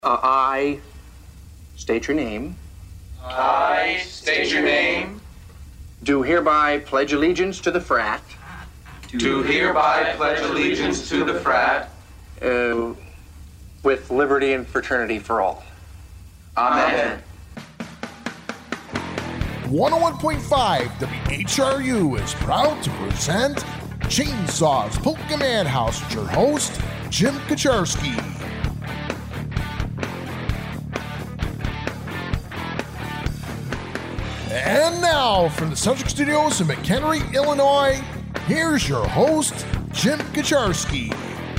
I state your name. I state your name. Do hereby pledge allegiance to the frat. Do hereby pledge allegiance to the frat. With liberty and fraternity for all. Amen. 101.5 WHRU is proud to present Chainsaws Polka Madhouse with your host, Jim Kaczarski. And now, from the Subject Studios in McHenry, Illinois, here's your host, Jim Kaczarski.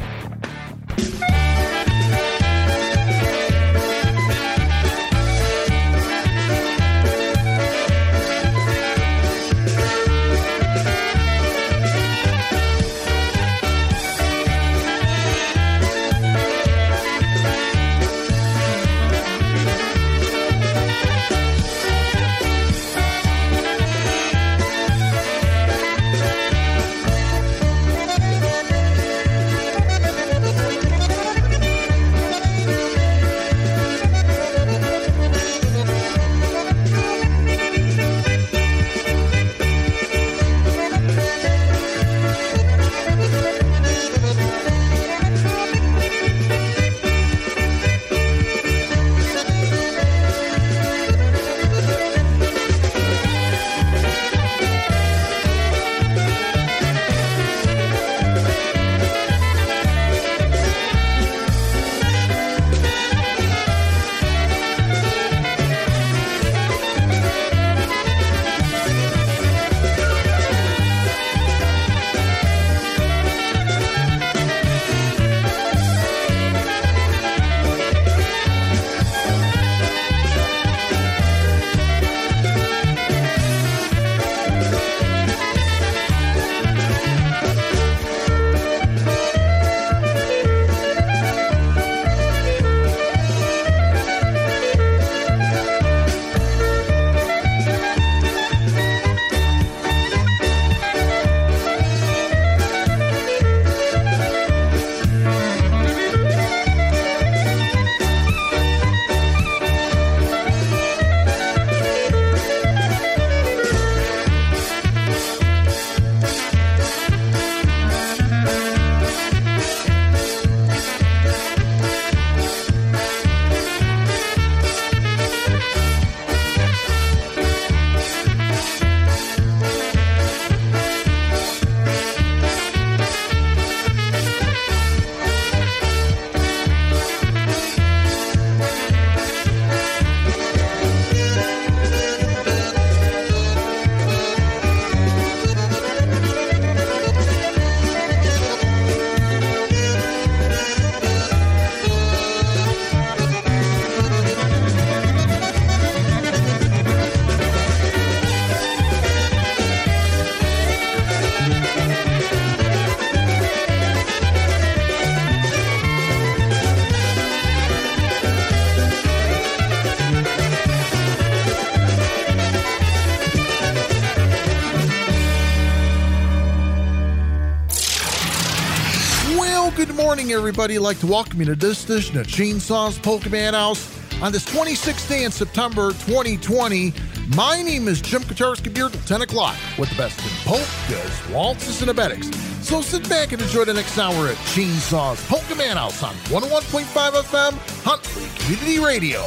Everybody, I'd like to welcome you to this edition of Chainsaws Polka Madhouse on this 26th day in September 2020. My name is Jim Kaczarski, here till 10 o'clock with the best in polkas, waltzes, and abetics. So sit back and enjoy the next hour at Chainsaws Polka Madhouse on 101.5 FM, Huntley Community Radio.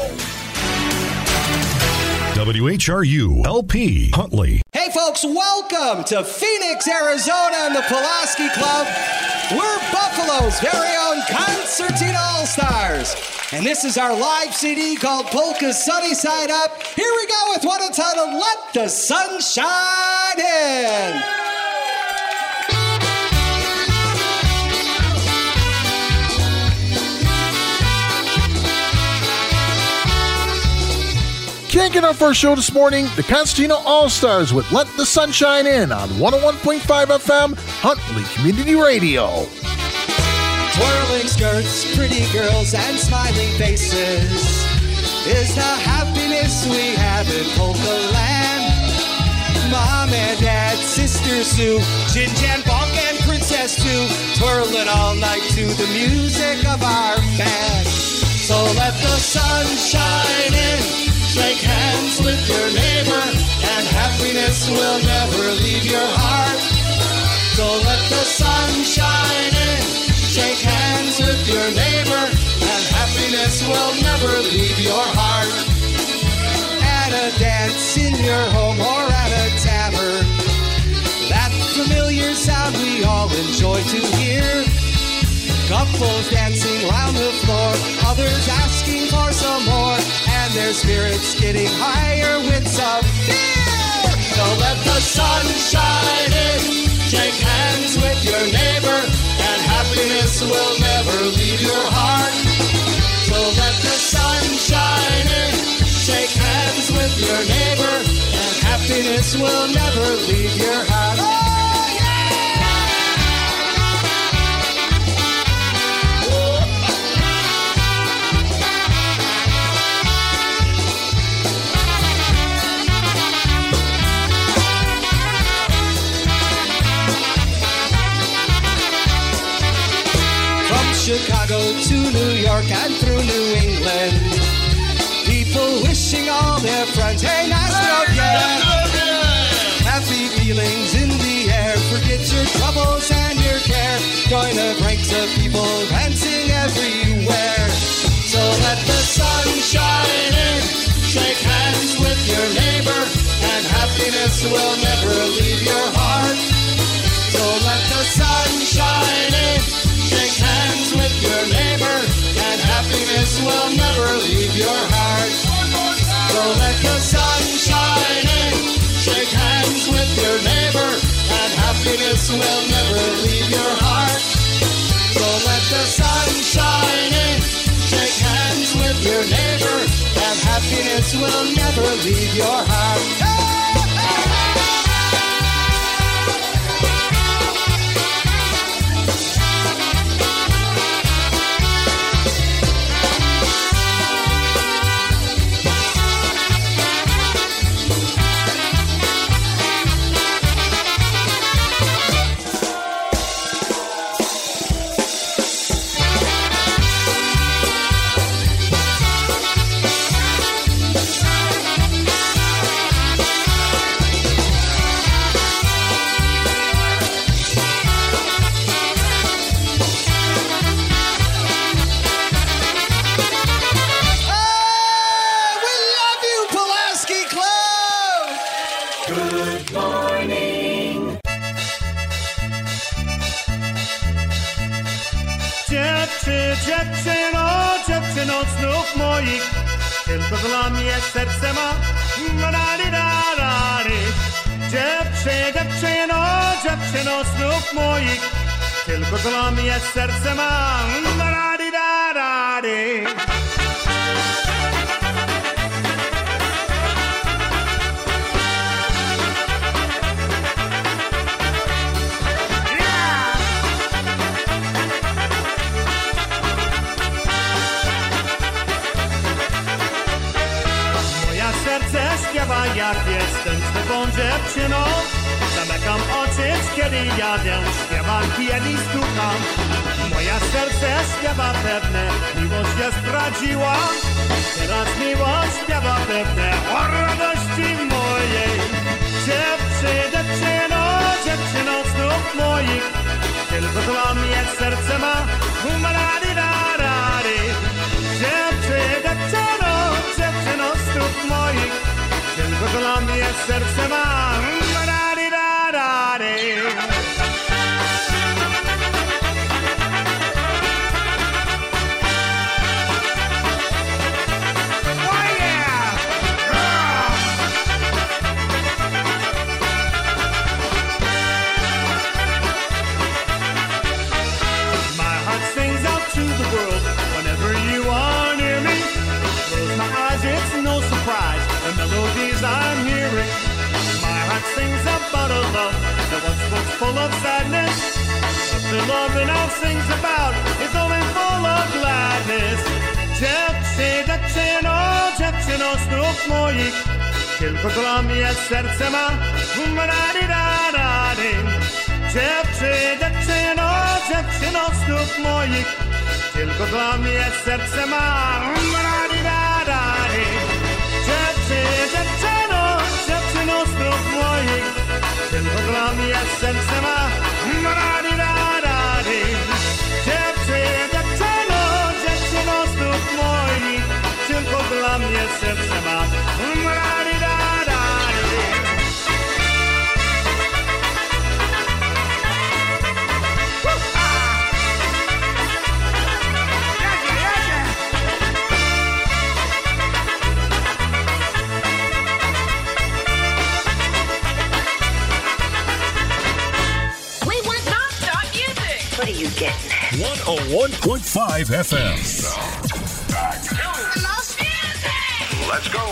WHRU LP Huntley. Hey folks, welcome to Phoenix, Arizona and the Pulaski Club. We're Buffalo's very own Concertina All-Stars. And this is our live CD called Polka's Sunny Side Up. Here we go with one entitled Let the Sun Shine In. Kicking off our show this morning, the Concertina All-Stars with Let the Sunshine In on 101.5 FM, Huntley Community Radio. Twirling skirts, pretty girls, and smiling faces is the happiness we have in Polka Land. Mom and Dad, Sister Sue, Jin Jan Bonk, and Princess Sue, twirling all night to the music of our band. So let the sun shine in, shake hands with your neighbor, and happiness will never leave your heart. So let the sun shine in, shake hands with your neighbor, and happiness will never leave your heart. At a dance in your home or at a tavern, that familiar sound we all enjoy to hear. Couples dancing round the floor, others asking for some more, and their spirits getting higher with some fear. So let the sun shine in, shake hands with your neighbor, and happiness will never leave your heart. So let the sun shine in, shake hands with your neighbor, and happiness will never leave your heart. Oh! Chicago to New York and through New England, people wishing all their friends, hey, National, yeah! Happy feelings in the air, forget your troubles and your care. Join the ranks of people dancing everywhere. So let the sun shine in, shake hands with your neighbor, and happiness will never leave your heart. So let the sun shine in, shake hands with your neighbor, and happiness will never leave your heart. So let the sun shine in, shake hands with your neighbor, and happiness will never leave your heart. So let the sun shine in, shake hands with your neighbor, and happiness will never leave your heart. Dziewczyno snów moich, tylko dla mnie serce ma ma-da-di-da-da-di. Dziewczyno snów moich, tylko dla mnie serce ma ma-da-di-da-da-di. Śpiewa, jak jestem zwykłą dziewczyną. Zamykam oczy, kiedy jadę, śpiewam, kiedy stukam. Moja serce śpiewa pewne, miłość jest zdradziła. Teraz miłość śpiewa pewne o radości mojej. Dziewczyno snów moich, tylko dla mnie serce ma ma-da-di-da-da-di. Dziewczyno snów moich, tylko dla mnie serce ma ma-da-di-da-da-di. Oh yeah! My heart sings out to the world whenever you are near me. Close my eyes, it's no surprise, the melodies I'm hearing. My heart sings about a love that once was full of sadness, but the love it now sings about is only full of gladness. Dziewczyno snów moich, tylko dla mnie serce ma ma-da-di-da-da-di. Dziewczyno snów moich, Tylko dla mnie serce ma. Dziewczyno znów moich, tylko dla mnie serce ma. Dziewczyno znów moich, tylko dla mnie serce ma. What are you getting at? 101.5 FM. Los Music! Let's go.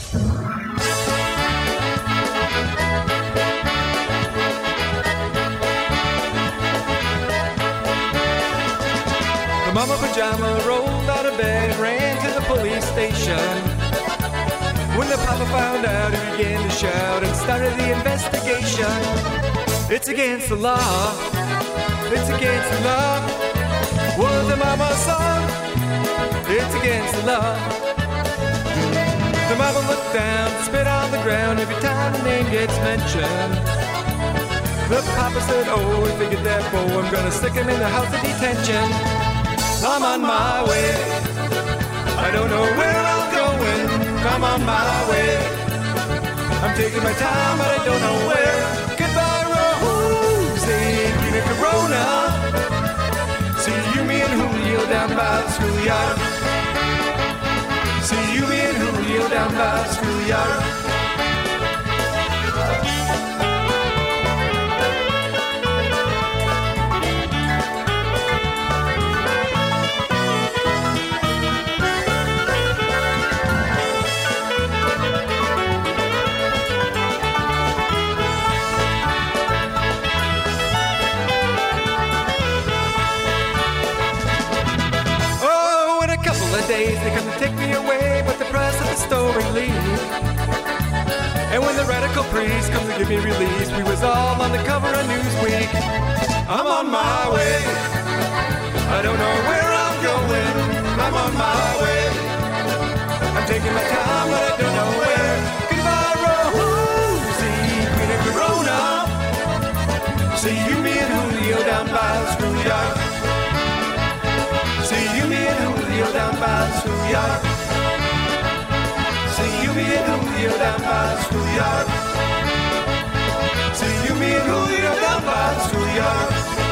The mama pajama rolled out of bed and ran to the police station. When the papa found out, he began to shout and started the investigation. It's against the law. It's against the law. Was the mama's son? It's against the law. The mama looked down, spit on the ground every time the name gets mentioned. The papa said, oh, if they get that boy, I'm gonna stick him in the house of detention. I'm on my way. I don't know where I'm going. I'm on my way. I'm taking my time, but I don't know where. Goodbye, Rosie, give me Corona. See you, me and Julio down by the schoolyard. See you, me and Julio down by the schoolyard. Days they come to take me away, but the press of the story leave. And when the radical priest comes to give me release, we was all on the cover of Newsweek. I'm on my way. I don't know where I'm going. I'm on my way. I'm taking my time, but I don't know where. Goodbye, Rosie, Queen of Corona. See you, me and Julio down by the schoolyard. See you, me and Julio down by the schoolyard. See you, me and Julio down by the schoolyard. See you, me and Julio down by the schoolyard.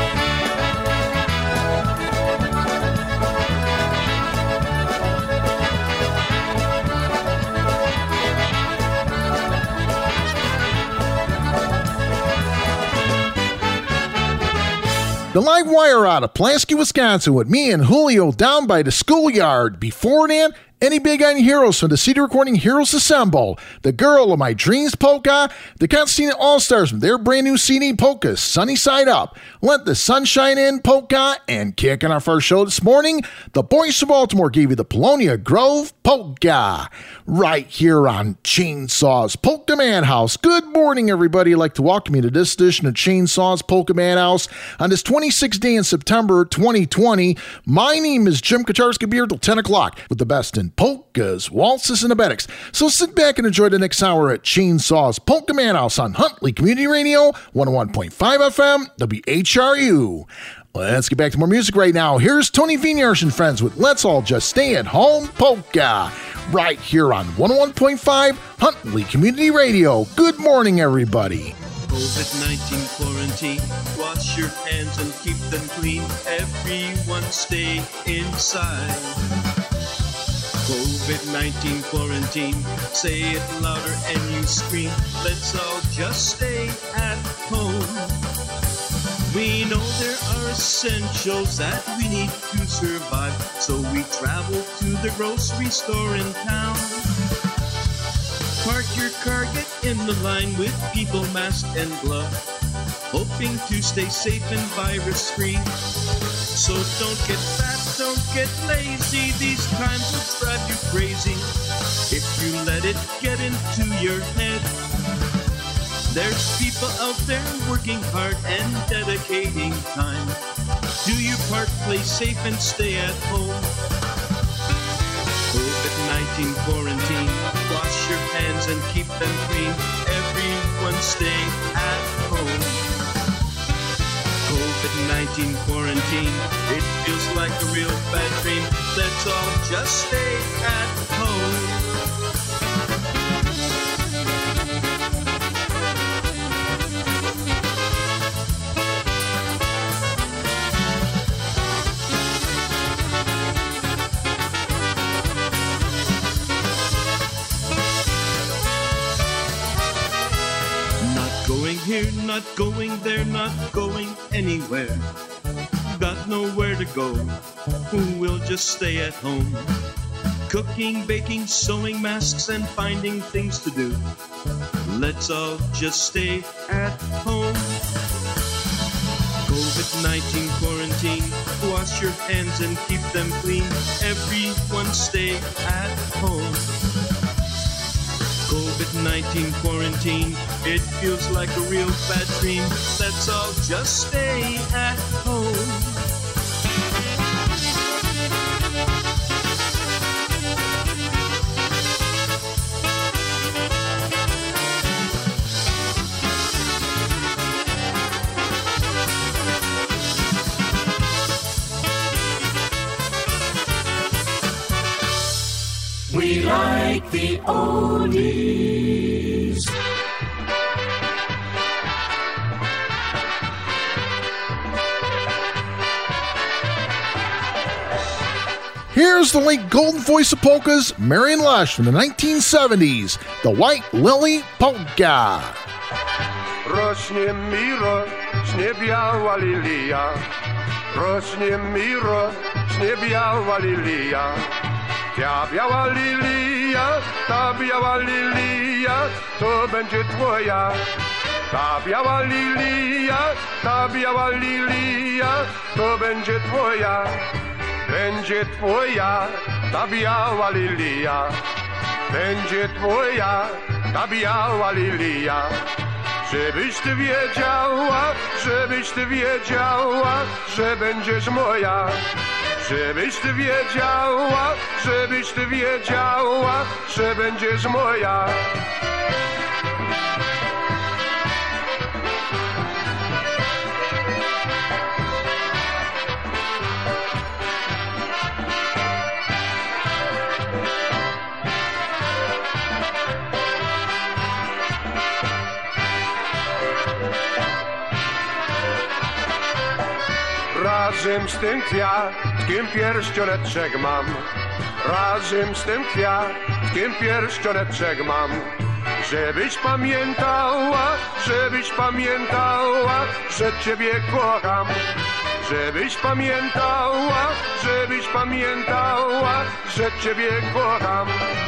The live wire out of Pulaski, Wisconsin with me and Julio down by the schoolyard. Before that, any Big Iron Heroes from the CD Recording Heroes Assemble, The Girl of My Dreams polka, the Constantine All-Stars from their brand new CD polka, Sunny Side Up, Let the Sunshine In polka, and kicking our first show this morning, the Boys of Baltimore gave you the Polonia Grove polka, right here on Chainsaw's Polka Madhouse. Good morning, everybody. I'd like to welcome you to this edition of Chainsaw's Polka Madhouse on this 26th day in September 2020. My name is Jim Kaczarski here till 10 o'clock with the best in polkas, waltzes, and abetics. So sit back and enjoy the next hour at Chainsaw's Polka Madhouse on Huntley Community Radio, 101.5 FM, WHRU. Let's get back to more music right now. Here's Tony Vinyarsh and friends with Let's All Just Stay at Home Polka, right here on 101.5 Huntley Community Radio. Good morning, everybody. COVID-19 quarantine, wash your hands and keep them clean. Everyone stay inside. COVID-19 quarantine, say it louder and you scream. Let's all just stay at home. We know there are essentials that we need to survive, so we travel to the grocery store in town. Park your car, get in the line with people masked and gloved, hoping to stay safe and virus-free. So don't get fat, don't get lazy, these times will drive you crazy if you let it get into your head. There's people out there working hard and dedicating time Do your part, play safe and stay at home. COVID-19 quarantine, wash your hands and keep them clean. Everyone stay at home. COVID-19 quarantine, it feels like a real bad dream. Let's all just stay at home. Here, not going there, not going anywhere. Got nowhere to go, we'll just stay at home. Cooking, baking, sewing, masks, and finding things to do. Let's all just stay at home. COVID-19 quarantine, wash your hands and keep them clean. Everyone stay at home. COVID-19 quarantine, it feels like a real bad dream. Let's all just stay at home. We like the oldies. Here's the late golden voice of polkas, Marion Lush from the 1970s, the White Lily Polka. Rośnie mi, rośnie biała lilia. Rośnie mi, rośnie biała lilia. Ta biała lilia, to będzie twoja. Ta biała lilia, to będzie twoja. Będzie twoja, ta biała lilia. Będzie twoja, ta biała lilia. Żebyś ty wiedziała, że będziesz moja. Żebyś ty wiedziała, że będziesz moja. Razem z tym kwiatkiem pierścioneczek mam. Razem z tym kwiatkiem pierścioneczek mam. Żebyś pamiętała, że ciebie kocham. Żebyś pamiętała, że ciebie kocham.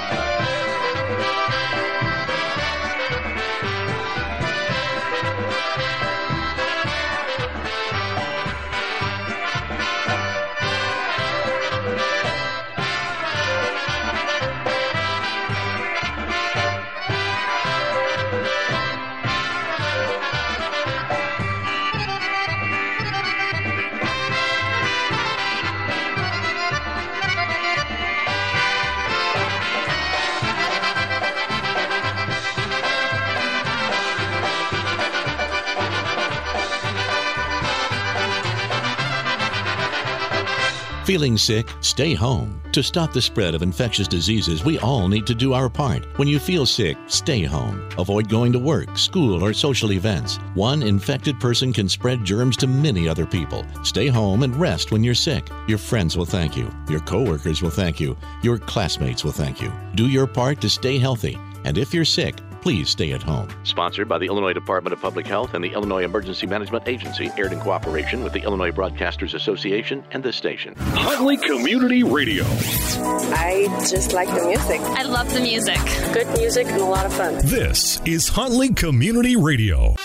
Feeling sick? Stay home. To stop the spread of infectious diseases, we all need to do our part. When you feel sick, stay home. Avoid going to work, school, or social events. One infected person can spread germs to many other people. Stay home and rest when you're sick. Your friends will thank you. Your coworkers will thank you. Your classmates will thank you. Do your part to stay healthy. And if you're sick, please stay at home. Sponsored by the Illinois Department of Public Health and the Illinois Emergency Management Agency, aired in cooperation with the Illinois Broadcasters Association and this station. Huntley Community Radio. I just like the music. I love the music. Good music and a lot of fun. This is Huntley Community Radio.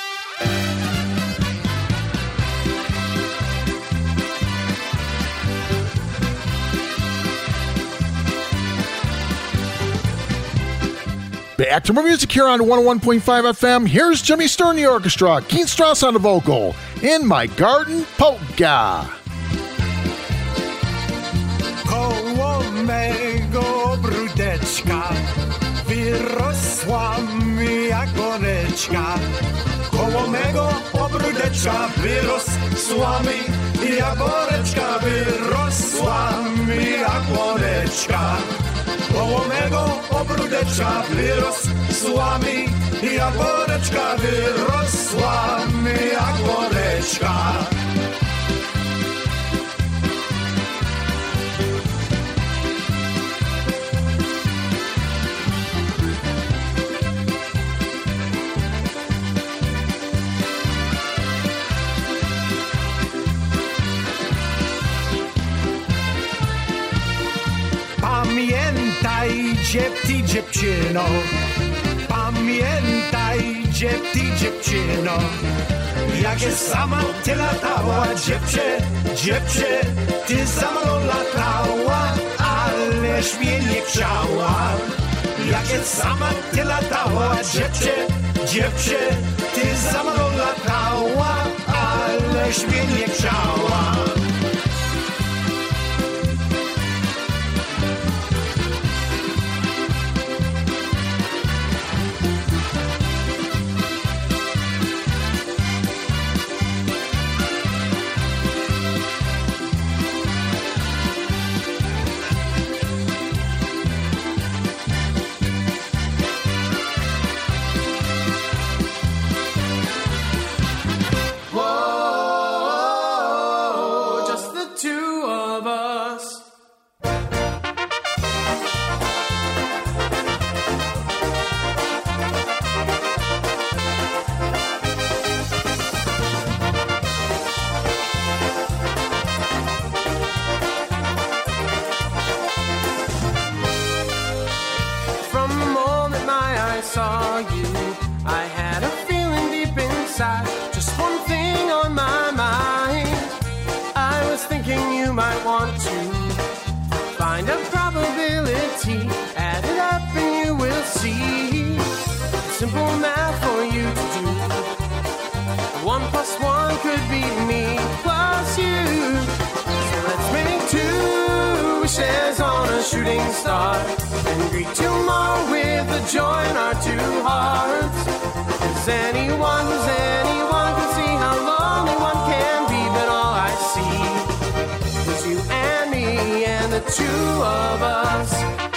Back to more music here on 101.5 FM. Here's Jimmy Stern, the orchestra, Keith Strauss on the vocal, In My Garden Polka. Jaboreczka wyrosła mi jak woreczka. Koło mego ogródeczka wyrosła mi jaboreczka, wyrosła mi jak woreczka. Koło mego ogródeczka wyrosła mi jaboreczka, wyrosła mi jak woreczka. Pamiętaj, dziewczyno, pamiętaj, dziewczyno, jak się sama ty latała, dziewczę, ty za mną latała, ależ mnie nie chciała. Jak się sama ty latała, dziewczę, ty za mną latała, ależ mnie nie chciała. Simple math for you to do. 1 + 1 could be me plus you. So let's make 2 wishes on a shooting star and greet tomorrow with the joy in our 2 hearts. 'Cause anyone can see how lonely one can be, but all I see is you and me and the 2 of us.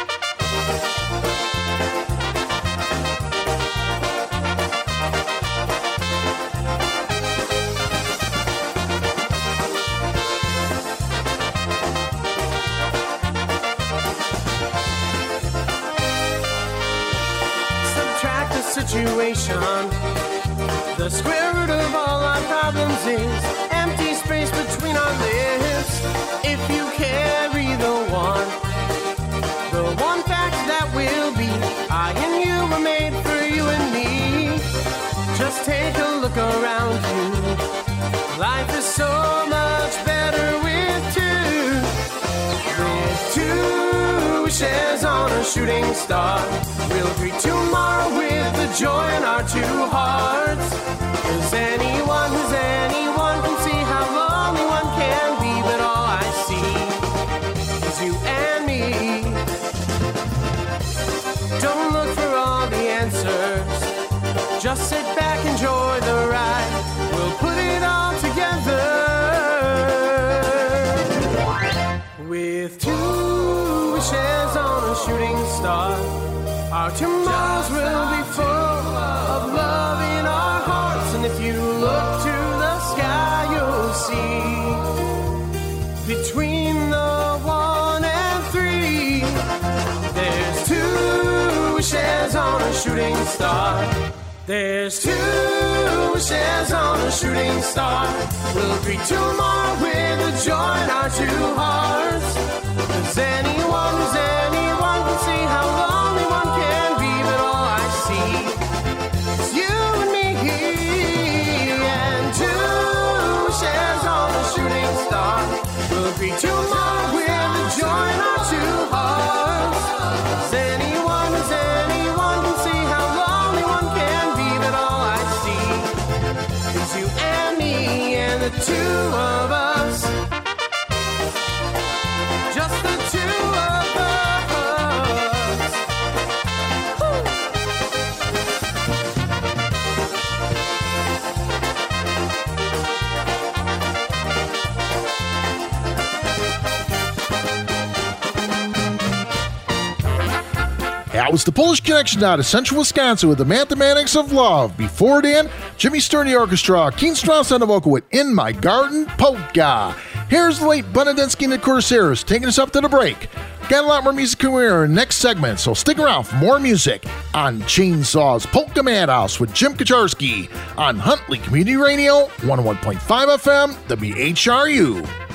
Situation. The square root of all our problems is empty space between our lips. If you carry the one fact that will be, I and you were made for you and me. Just take a look around you. Life is so much better with 2. With 2 wishes on a shooting star, we'll greet tomorrow with the joy in our 2 hearts. 'Cause anyone can see how lonely one can be, but all I see is you and me. Don't look for all the answers, just sit back, enjoy the ride. We'll put it all together. With 2 wishes on a shooting star, our tomorrows will be full of love in our hearts. And if you look to the sky, you'll see between the 1 and 3, there's 2 wishes on a shooting star. There's 2 wishes on a shooting star. We'll greet tomorrow with a joy in our 2 hearts. 'Cause anyone can see how lonely one can be, but all I see is you and me. And 2 wishes on a shooting star. We'll greet tomorrow with a joy in our 2 hearts. 'Cause anyone can see how lonely one can be, but all I see is you and me and the 2 of us. Just the 2 of us. That was the Polish Connection out of Central Wisconsin with the Mathematics of Love. Before then, Jimmy Sturdy Orchestra, Keen Strauss on the vocal with In My Garden Polka. Here's the late Benedinsky and the Corsairs taking us up to the break. Got a lot more music coming in our next segment, so stick around for more music on Chainsaw's Polka Madhouse with Jim Kaczarski on Huntley Community Radio, 101.5 FM, WHRU.